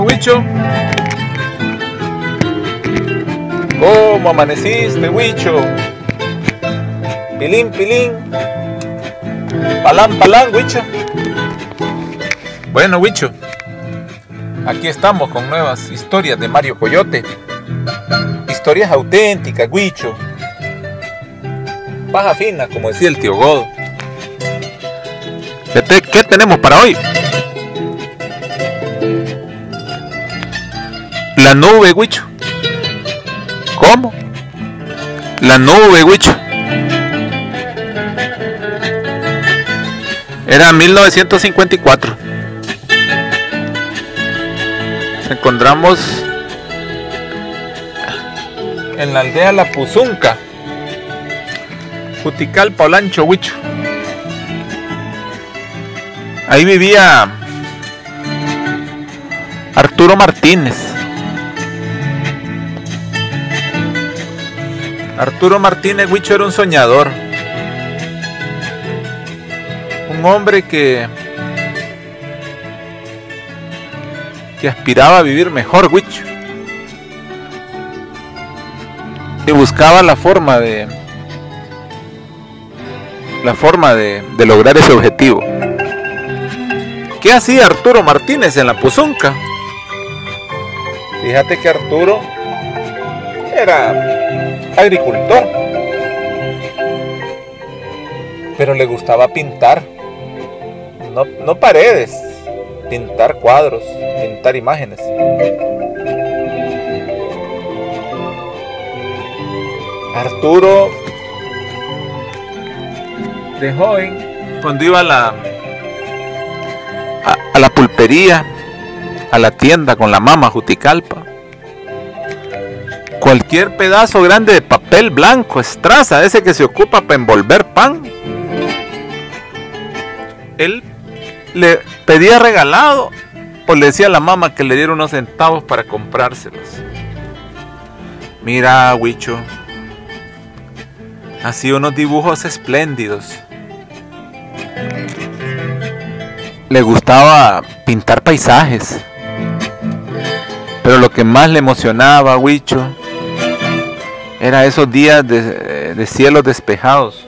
Bueno, Huicho. ¿Cómo amaneciste, Huicho? Pilín, pilín. Palán, palán, Huicho. Bueno, Huicho. Aquí estamos con nuevas historias de Mario Coyote. Historias auténticas, Huicho. Paja fina, como decía el tío Godo. ¿Qué tenemos para hoy? La nube, Huicho. ¿Cómo? La nube, Huicho. Era 1954. Nos encontramos en la aldea La Puzunca, Juticalpa, Olancho, Huicho. Ahí vivía Arturo Martínez. Arturo Martínez, Huicho, era un soñador. Un hombre que aspiraba a vivir mejor, Huicho. Y buscaba la forma de lograr ese objetivo. ¿Qué hacía Arturo Martínez en La Puzunca? Fíjate que Arturo era agricultor, pero le gustaba pintar, no paredes, pintar cuadros, pintar imágenes. Arturo, de joven, cuando iba a la pulpería, a la tienda con la mamá Juticalpa, cualquier pedazo grande de papel blanco, estraza, ese que se ocupa para envolver pan, él le pedía regalado o le decía a la mamá que le diera unos centavos para comprárselos. Mira, Huicho, hacía unos dibujos espléndidos. Le gustaba pintar paisajes, pero lo que más le emocionaba, Huicho, era esos días de cielos despejados.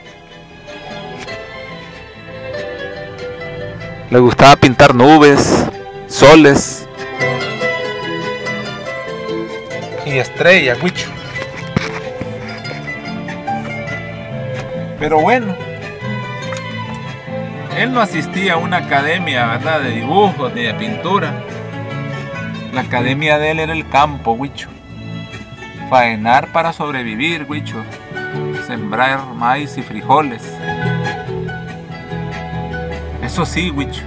Le gustaba pintar nubes, soles y estrellas, Huicho. Pero bueno, él no asistía a una academia, ¿verdad?, de dibujos ni de pintura. La academia de él era el campo, Huicho. Faenar para sobrevivir, Huicho. Sembrar maíz y frijoles. Eso sí, Huicho.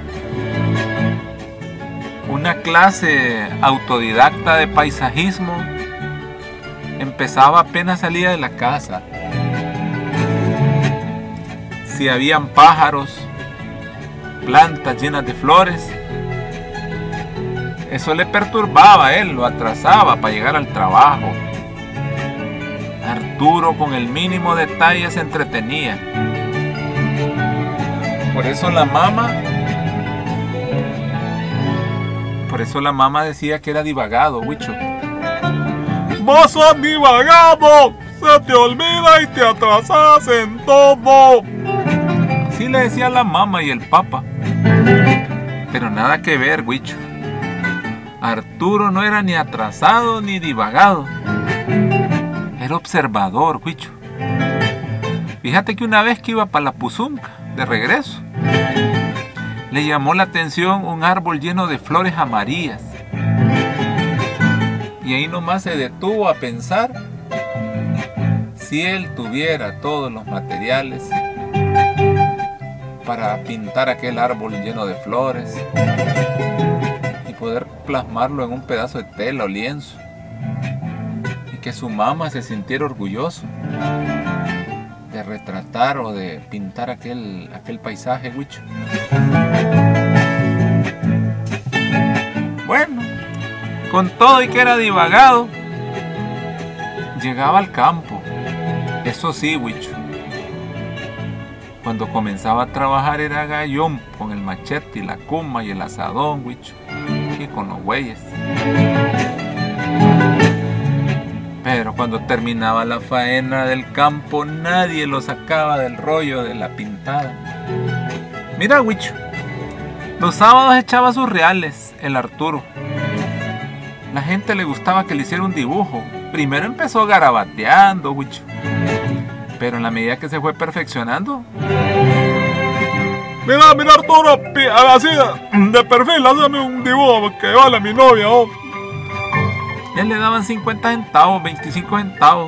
Una clase autodidacta de paisajismo empezaba apenas salía de la casa. Si habían pájaros, plantas llenas de flores, eso le perturbaba a él, lo atrasaba para llegar al trabajo. Arturo con el mínimo detalle se entretenía. Por eso la mamá decía que era divagado, Huicho. ¡Vos sos divagado! ¡Se te olvida y te atrasas en todo! Así le decía la mamá y el papá. Pero nada que ver, Huicho. Arturo no era ni atrasado ni divagado. Era observador, Huicho. Fíjate que una vez que iba para La Puzunca, de regreso, le llamó la atención un árbol lleno de flores amarillas. Y ahí nomás se detuvo a pensar si él tuviera todos los materiales para pintar aquel árbol lleno de flores y poder plasmarlo en un pedazo de tela o lienzo, y que su mamá se sintiera orgulloso de retratar o de pintar aquel paisaje, Huicho. Bueno, con todo y que era divagado, llegaba al campo. Eso sí, Huicho, cuando comenzaba a trabajar era gallón con el machete y la cuma y el asadón, Huicho. y con los bueyes. Pero cuando terminaba la faena del campo, nadie lo sacaba del rollo de la pintada. Mira, Huicho, los sábados echaba sus reales el Arturo. La gente le gustaba que le hiciera un dibujo. Primero empezó garabateando, Huicho, pero en la medida que se fue perfeccionando... Mira Arturo, así de perfil, hazme un dibujo que vale a mi novia, oh. Ya le daban 50 centavos, 25 centavos.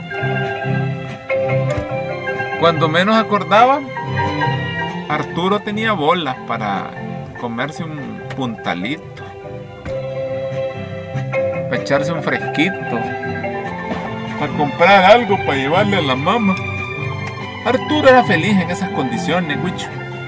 Cuando menos acordaba, Arturo tenía bolas para comerse un puntalito, para echarse un fresquito, para comprar algo para llevarle a la mamá. Arturo era feliz en esas condiciones, Huicho.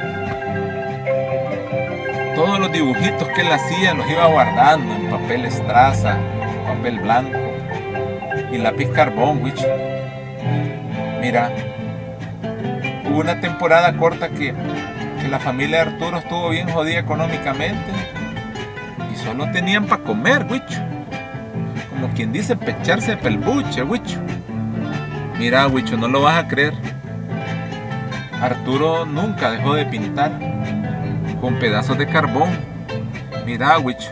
Todos los dibujitos que él hacía los iba guardando en papel estraza, papel blanco y lápiz carbón, Huicho. Mira, hubo una temporada corta que la familia de Arturo estuvo bien jodida económicamente y solo tenían para comer, Huicho. Como quien dice, pecharse de pelbuche, Huicho. Mira, Huicho, no lo vas a creer. Arturo nunca dejó de pintar con pedazos de carbón. Mira, Huicho,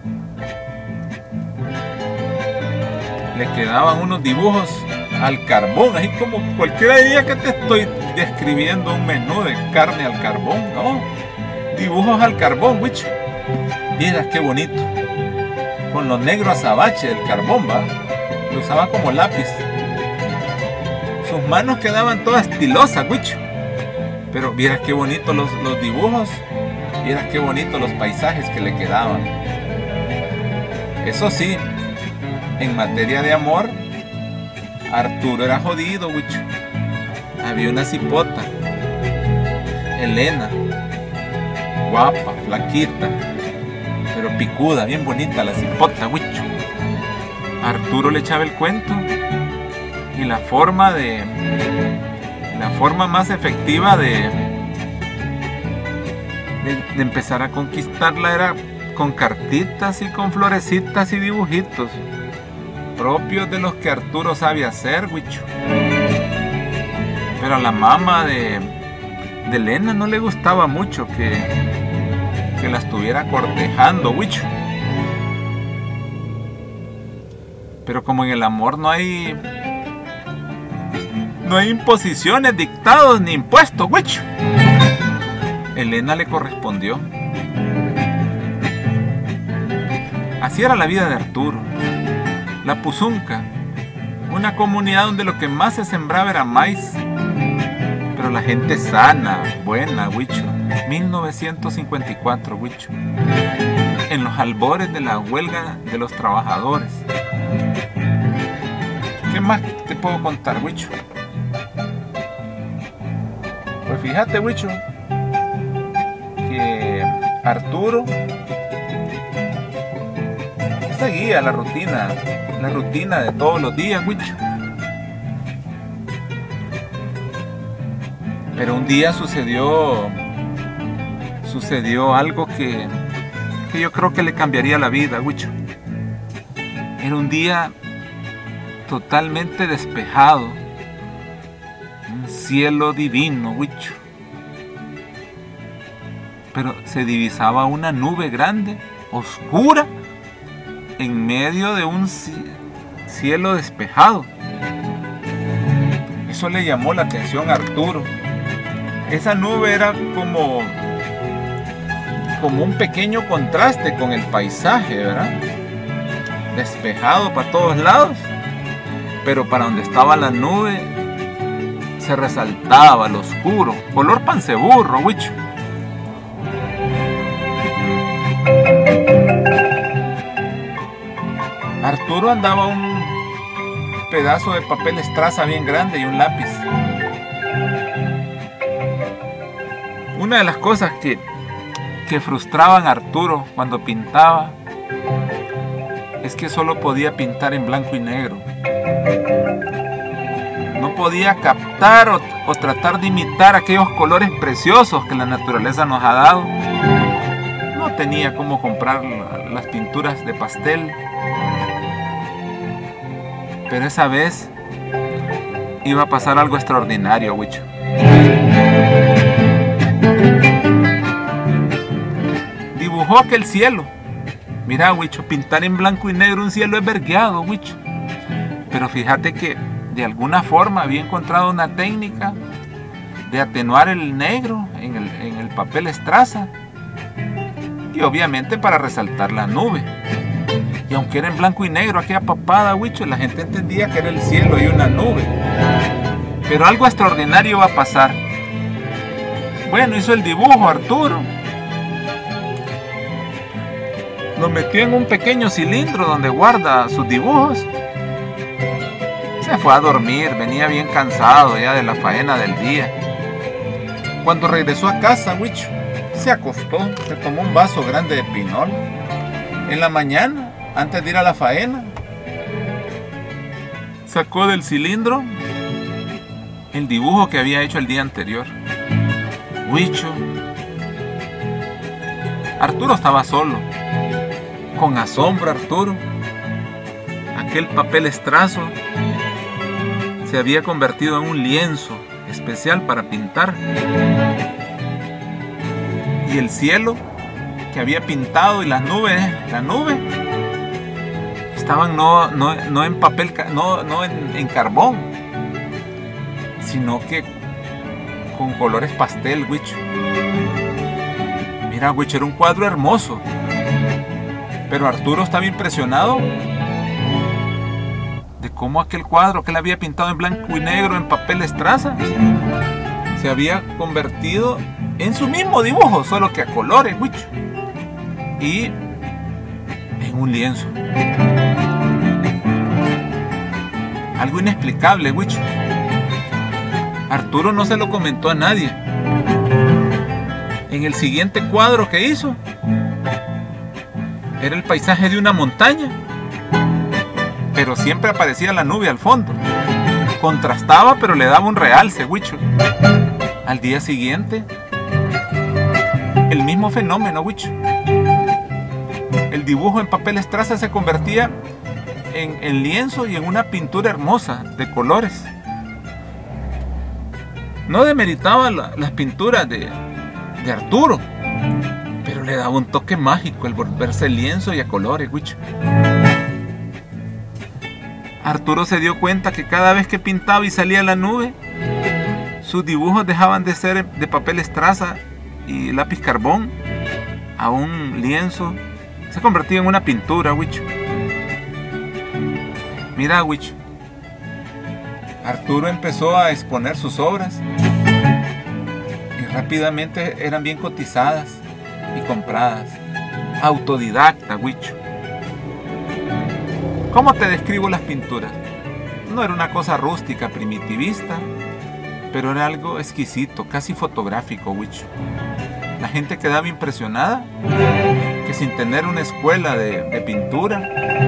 le quedaban unos dibujos al carbón, así como cualquiera diría que te estoy describiendo un menú de carne al carbón, ¿no? Dibujos al carbón, Huicho. Mira qué bonito, con lo negro azabache del carbón, va. Lo usaba como lápiz. Sus manos quedaban todas estilosas, Huicho. Pero vieras qué bonitos los dibujos, vieras qué bonitos los paisajes que le quedaban. Eso sí, en materia de amor, Arturo era jodido, Huicho. Había una cipota, Elena, guapa, flaquita, pero picuda, bien bonita la cipota, Huicho. Arturo le echaba el cuento y la forma más efectiva de empezar a conquistarla era con cartitas y con florecitas y dibujitos propios de los que Arturo sabe hacer, Huicho. Pero a la mamá de Elena no le gustaba mucho que la estuviera cortejando, Huicho. Pero como en el amor no hay imposiciones, dictados ni impuestos, Huicho, Elena le correspondió. Así era la vida de Arturo. La Puzunca, una comunidad donde lo que más se sembraba era maíz, pero la gente sana, buena, Huicho. 1954, Huicho, en los albores de la huelga de los trabajadores. ¿Qué más te puedo contar, Huicho? Pues fíjate, Huicho, que Arturo seguía la rutina de todos los días, Huicho. Pero un día sucedió algo que yo creo que le cambiaría la vida, Huicho. Era un día totalmente despejado, un cielo divino, Huicho. Pero se divisaba una nube grande, oscura, en medio de un cielo despejado. Eso le llamó la atención a Arturo. Esa nube era como un pequeño contraste con el paisaje, ¿verdad? Despejado para todos lados, pero para donde estaba la nube se resaltaba lo oscuro, color panceburro, Huicho. Arturo andaba un pedazo de papel estraza bien grande y un lápiz. Una de las cosas que frustraban a Arturo cuando pintaba es que solo podía pintar en blanco y negro. No podía captar o tratar de imitar aquellos colores preciosos que la naturaleza nos ha dado. no tenía cómo comprar las pinturas de pastel. Pero esa vez iba a pasar algo extraordinario, Huicho. Dibujó aquel cielo. Mira, Huicho, pintar en blanco y negro un cielo es vergueado, Huicho. Pero fíjate que de alguna forma había encontrado una técnica de atenuar el negro en el papel estraza. Y obviamente para resaltar la nube. Y aunque era en blanco y negro aquella papada, Huicho, la gente entendía que era el cielo y una nube. Pero algo extraordinario va a pasar. Bueno, hizo el dibujo Arturo. Lo metió en un pequeño cilindro donde guarda sus dibujos. Se fue a dormir, venía bien cansado ya de la faena del día. Cuando regresó a casa, Huicho, se acostó, se tomó un vaso grande de pinol. En la mañana, antes de ir a la faena, sacó del cilindro el dibujo que había hecho el día anterior. Huicho, Arturo estaba solo. Con asombro, Arturo, aquel papel estrazo se había convertido en un lienzo especial para pintar. Y el cielo que había pintado y las nubes, la nube, estaban no en papel, no en carbón, sino que con colores pastel, Huicho. Mira, Huicho, era un cuadro hermoso. Pero Arturo estaba impresionado de cómo aquel cuadro que él había pintado en blanco y negro en papel estraza se había convertido en su mismo dibujo, solo que a colores, Huicho, y en un lienzo. Algo inexplicable, Huicho. Arturo no se lo comentó a nadie. En el siguiente cuadro que hizo, era el paisaje de una montaña, pero siempre aparecía la nube al fondo. Contrastaba, pero le daba un realce, Huicho. Al día siguiente, el mismo fenómeno, Huicho. El dibujo en papel estraza se convertía en lienzo y en una pintura hermosa de colores. No demeritaba las pinturas de Arturo, pero le daba un toque mágico el volverse lienzo y a colores, Huicho. Arturo se dio cuenta que cada vez que pintaba y salía la nube, sus dibujos dejaban de ser de papel estraza y lápiz carbón a un lienzo. Se convertía en una pintura, Huicho. Mira, Huicho, Arturo empezó a exponer sus obras y rápidamente eran bien cotizadas y compradas. Autodidacta, Huicho. ¿Cómo te describo las pinturas? No era una cosa rústica, primitivista, pero era algo exquisito, casi fotográfico, Huicho. La gente quedaba impresionada que sin tener una escuela de pintura,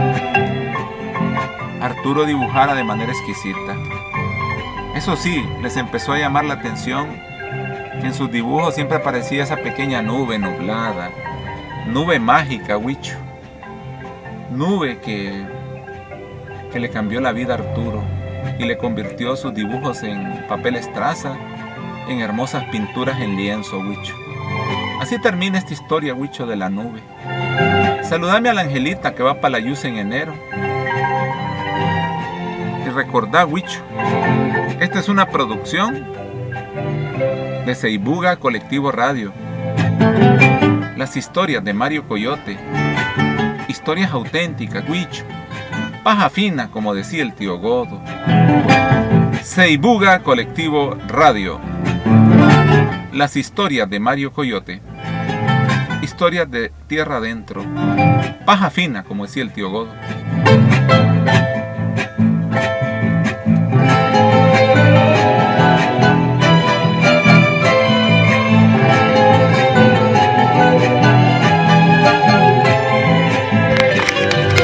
Arturo dibujara de manera exquisita. Eso sí, les empezó a llamar la atención que en sus dibujos siempre aparecía esa pequeña nube nublada, nube mágica, Huicho. Nube que le cambió la vida a Arturo y le convirtió sus dibujos en papel estraza, en hermosas pinturas en lienzo, Huicho. Así termina esta historia, Huicho, de la nube. Saludame a la Angelita que va para la Yuse en enero. Y recordá, Huicho, esta es una producción de Seibuga Colectivo Radio. Las historias de Mario Coyote. Historias auténticas, Huicho. Paja fina, como decía el tío Godo. Seibuga Colectivo Radio. Las historias de Mario Coyote. Historias de tierra adentro. Paja fina, como decía el tío Godo.